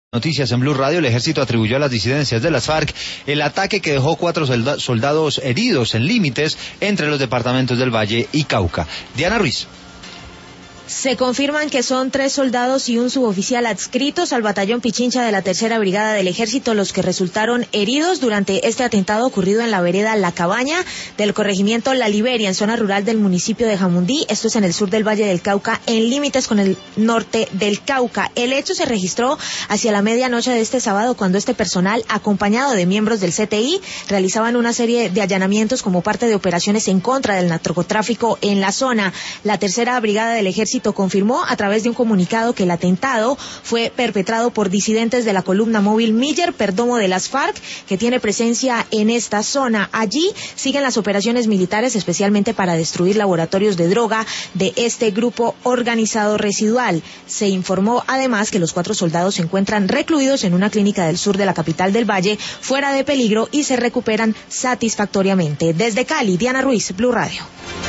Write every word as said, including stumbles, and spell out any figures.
Noticias en Blue Radio. El ejército atribuyó a las disidencias de las FARC el ataque que dejó cuatro soldados heridos en límites entre los departamentos del Valle y Cauca. Diana Ruiz. Se confirman que son tres soldados y un suboficial adscritos al batallón Pichincha de la tercera brigada del ejército los que resultaron heridos durante este atentado ocurrido en la vereda La Cabaña del corregimiento La Liberia, en zona rural del municipio de Jamundí. Esto es en el sur del Valle del Cauca, en límites con el norte del Cauca. El hecho se registró hacia la medianoche de este sábado, cuando este personal, acompañado de miembros del C T I, realizaban una serie de allanamientos como parte de operaciones en contra del narcotráfico en la zona. La tercera brigada del ejército confirmó a través de un comunicado que el atentado fue perpetrado por disidentes de la columna móvil Miller Perdomo de las FARC, que tiene presencia en esta zona. Allí siguen las operaciones militares, especialmente para destruir laboratorios de droga de este grupo organizado residual. Se informó además que los cuatro soldados se encuentran recluidos en una clínica del sur de la capital del Valle, fuera de peligro, y se recuperan satisfactoriamente. Desde Cali, Diana Ruiz, Blue Radio.